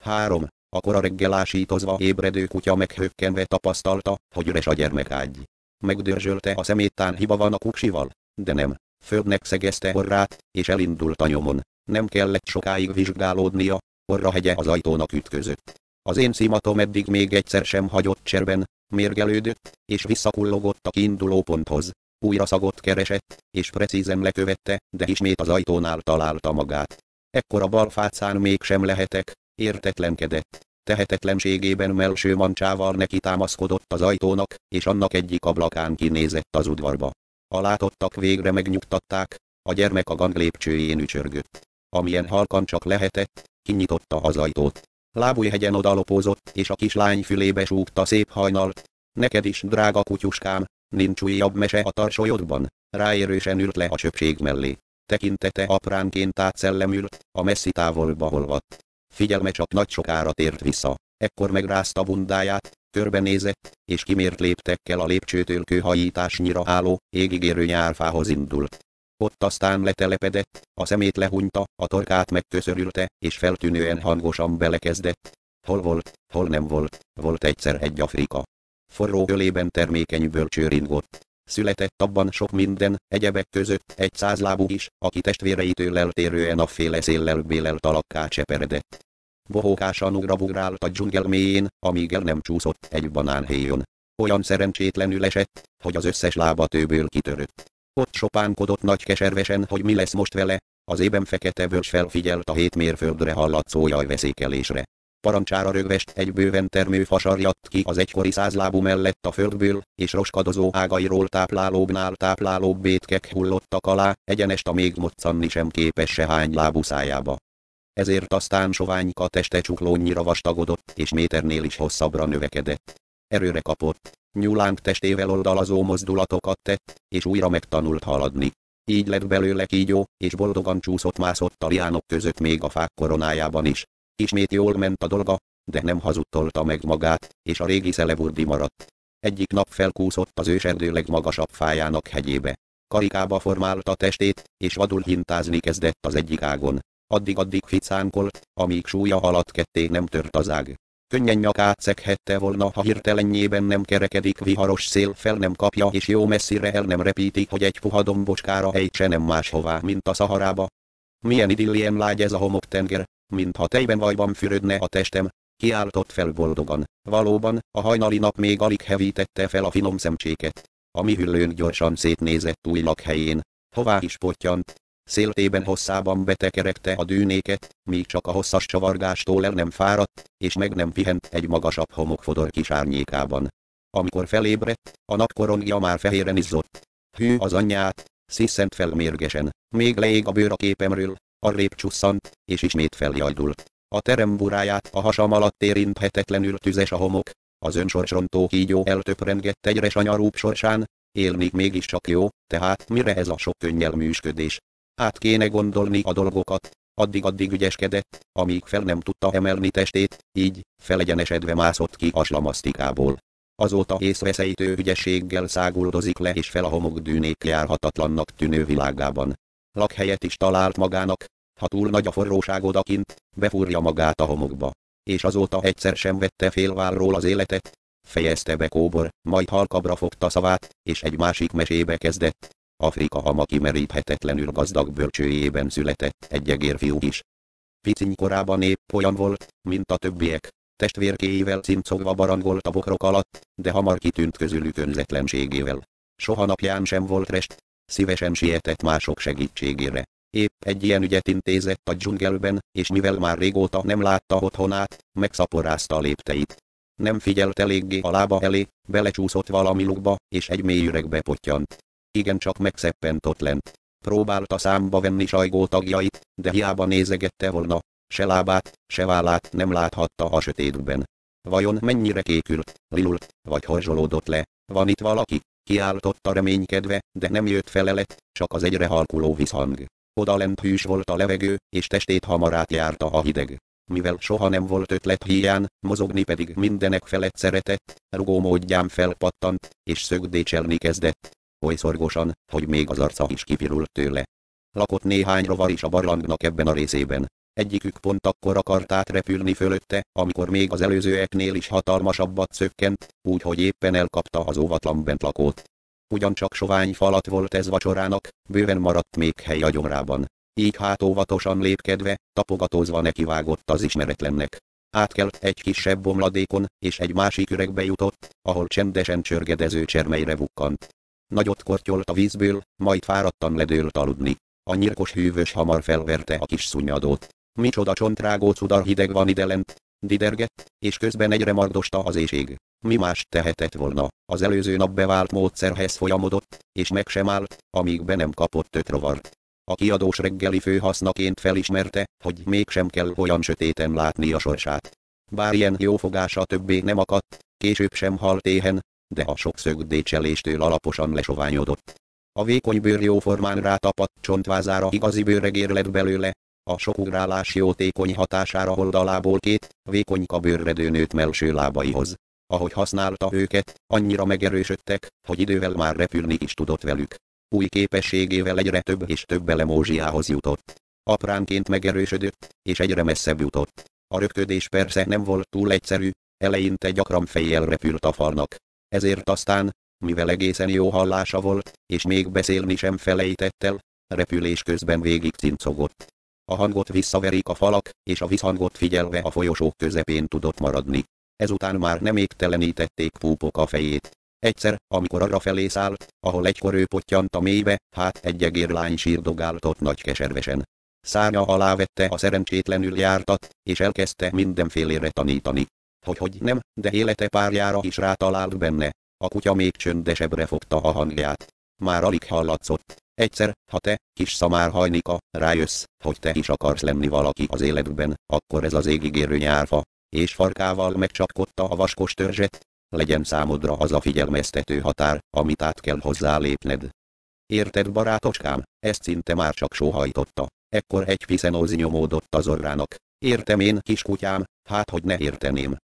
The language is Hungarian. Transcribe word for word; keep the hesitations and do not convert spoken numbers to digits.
három. A kora reggel ásítozva ébredő kutya meghökkenve tapasztalta, hogy üres a gyermekágy. Megdörzsölte a szemét, tán hiba van a kuksival, de nem. Földnek szegezte orrát, és elindult a nyomon. Nem kellett sokáig vizsgálódnia, orrahegye az ajtónak ütközött. Az én szimatom eddig még egyszer sem hagyott cserben, mérgelődött, és visszakullogott a kiinduló ponthoz. Újra szagot keresett, és precízen lekövette, de ismét az ajtónál találta magát. Ekkora balfácán mégsem lehetek, értetlenkedett. Tehetetlenségében mellső mancsával neki támaszkodott az ajtónak, és annak egyik ablakán kinézett az udvarba. A látottak végre megnyugtatták, a gyermek a gang lépcsőjén ücsörgött. Amilyen halkan csak lehetett, kinyitotta az ajtót. Lábújhegyen odalopózott, és a kislány fülébe súgta szép hajnalt. Neked is, drága kutyuskám, nincs újabb mese a tarsolyodban? Ráérősen ült le a csöpség mellé. Tekintete apránként átszellemült, a messzi távolba olvadt. Figyelme csak nagy sokára tért vissza. Ekkor megrázta bundáját, körbenézett, és kimért léptekkel a lépcsőtől kőhajításnyira álló, égigérő nyárfához indult. Ott aztán letelepedett, a szemét lehunyta, a torkát megköszörülte, és feltűnően hangosan belekezdett. Hol volt, hol nem volt, volt egyszer egy Afrika. Forró ölében termékeny bölcső ringott. Született abban sok minden, egyebek között egy százlábú is, aki testvéreitől eltérően afféle széllel bélelt alakká cseperedett. Bohókásan ugrabugrált a dzsungel mélyén, amíg el nem csúszott egy banánhéjon. Olyan szerencsétlenül esett, hogy az összes lába tőből kitörött. Ott sopánkodott nagy keservesen, hogy mi lesz most vele, az ében fekete bölcs felfigyelt a hét mérföldre hallatszó jajveszékelésre. Parancsára rögvest egy bőven termő fa sarjadt ki az egykori százlábú mellett a földből, és roskadozó ágairól táplálóbbnál táplálóbb bétkek hullottak alá, egyenest a még moccanni sem képes sehány lábú szájába. Ezért aztán soványka teste csuklónyira vastagodott, és méternél is hosszabbra növekedett. Erőre kapott, nyúlánk testével oldalazó mozdulatokat tett, és újra megtanult haladni. Így lett belőle kígyó, és boldogan csúszott-mászott a liánok között még a fák koronájában is. Ismét jól ment a dolga, de nem hazudtolta meg magát, és a régi szelevurdi maradt. Egyik nap felkúszott az őserdő legmagasabb fájának hegyébe. Karikába formálta testét, és vadul hintázni kezdett az egyik ágon. Addig-addig ficánkolt, amíg súlya alatt ketté nem tört az ág. Könnyen nyakát szeghette volna, ha hirtelenjében nem kerekedik viharos szél, fel nem kapja és jó messzire el nem repíti, hogy egy puha dombocskára ejtse nem máshová, mint a Szaharába. Milyen idillien lágy ez a homoktenger, mintha tejben vajban fürödne a testem, kiáltott fel boldogan. Valóban, a hajnali nap még alig hevítette fel a finom szemcséket. A mi hüllőnk gyorsan szétnézett új lakhelyén. Hová is pottyant. Széltében hosszában betekerekte a dűnéket, míg csak a hosszas csavargástól el nem fáradt, és meg nem pihent egy magasabb homokfodor kis árnyékában. Amikor felébredt, a napkorongja már fehéren izzott. Hű az anyját, sziszent fel mérgesen, még leég a bőr a képemről, arrébb csusszant, és ismét feljajdult. A terem buráját a hasam alatt érinthetetlenül tüzes a homok, az önsorsrontó kígyó eltöprengett egyre sanyarúbb sorsán, élni mégiscsak jó, tehát mire ez a sok könnyelműsködés? Át kéne gondolni a dolgokat, addig-addig ügyeskedett, amíg fel nem tudta emelni testét, így, felegyenesedve mászott ki a slamasztikából. Azóta észveszejtő ügyességgel száguldozik le és fel a homokdűnék járhatatlannak tűnő világában. Lakhelyet is talált magának, ha túl nagy a forróság odakint, befúrja magát a homokba. És azóta egyszer sem vette félválról az életet, fejezte be Kóbor, majd halkabbra fogta szavát, és egy másik mesébe kezdett. Afrika a ma kimeríthetetlenül gazdag bölcsőjében született egy egérfiú is. Piciny korában épp olyan volt, mint a többiek, testvérkéivel cincogva barangolt a bokrok alatt, de hamar kitűnt közülük önzetlenségével. Soha napján sem volt rest, szívesen sietett mások segítségére. Épp egy ilyen ügyet intézett a dzsungelben, és mivel már régóta nem látta otthonát, megszaporázta a lépteit. Nem figyelt eléggé a lába elé, belecsúszott valami lukba, és egy mély üregbe pottyant. Igencsak megszeppent ott lent. Próbálta számba venni sajgó tagjait, de hiába nézegette volna, se lábát, se vállát nem láthatta a sötétben. Vajon mennyire kékült, lilult, vagy horzsolódott le? Van itt valaki? Kiáltotta reménykedve, de nem jött felelet, csak az egyre halkuló visszhang. Odalent hűs volt a levegő, és testét hamar átjárta a hideg. Mivel soha nem volt ötlet hiány, mozogni pedig mindenek felett szeretett, rugó módján felpattant, és szögdécselni kezdett. Oly szorgosan, hogy még az arca is kipirult tőle. Lakott néhány rovar is a barlangnak ebben a részében. Egyikük pont akkor akart átrepülni fölötte, amikor még az előzőeknél is hatalmasabbat szökkent, úgyhogy éppen elkapta az óvatlan bentlakót. Ugyancsak sovány falat volt ez vacsorának, bőven maradt még hely a gyomrában. Így hát óvatosan lépkedve, tapogatózva nekivágott az ismeretlennek. Átkelt egy kisebb bomladékon, és egy másik üregbe jutott, ahol csendesen csörgedező csermeire bukkant. Nagyot kortyolt a vízből, majd fáradtan ledőlt aludni. A nyírkos hűvös hamar felverte a kis szunnyadót. Micsoda csontrágó cudar hideg van idelent, didergett, és közben egyre mardosta az éhség. Mi más tehetett volna, az előző nap bevált módszerhez folyamodott, és meg sem állt, amíg be nem kapott öt rovart. A kiadós reggeli főhasznaként felismerte, hogy mégsem kell olyan sötéten látni a sorsát. Bár ilyen jófogása többé nem akadt, később sem halt éhen, de a sok szögdécseléstől alaposan lesoványodott. A vékony bőr jóformán rátapadt csontvázára igazi bőregér lett belőle, a sok ugrálás jótékony hatására oldalából két, vékonyka bőrredő nőtt mellső lábaihoz. Ahogy használta őket, annyira megerősödtek, hogy idővel már repülni is tudott velük. Új képességével egyre több és több elemózsiához jutott. Apránként megerősödött, és egyre messzebb jutott. A röpködés persze nem volt túl egyszerű, eleinte gyakran fejjel repült a falnak. Ezért aztán, mivel egészen jó hallása volt, és még beszélni sem felejtett el, repülés közben végig cincogott. A hangot visszaverik a falak, és a visszhangot figyelve a folyosók közepén tudott maradni. Ezután már nem égtelenítették púpok a fejét. Egyszer, amikor arra felé szállt, ahol egykor ő pottyant a mélybe, hát egy egérlány sírdogált ott nagy keservesen. Szárnya alá vette a szerencsétlenül jártat, és elkezdte mindenfélére tanítani. Hogy hogy nem, de élete párjára is rátalált benne. A kutya még csöndesebbre fogta a hangját. Már alig hallatszott. Egyszer, ha te, kis szamárhajnika, rájössz, hogy te is akarsz lenni valaki az életben, akkor ez az égigérő nyárfa, és farkával megcsapkodta a vaskos törzset, legyen számodra az a figyelmeztető határ, amit át kell hozzá lépned. Érted, barátocskám, ezt szinte már csak sóhajtotta. Ekkor egy piszenózi nyomódott az orrának. Értem én, kiskutyám, hát hogy ne érteném.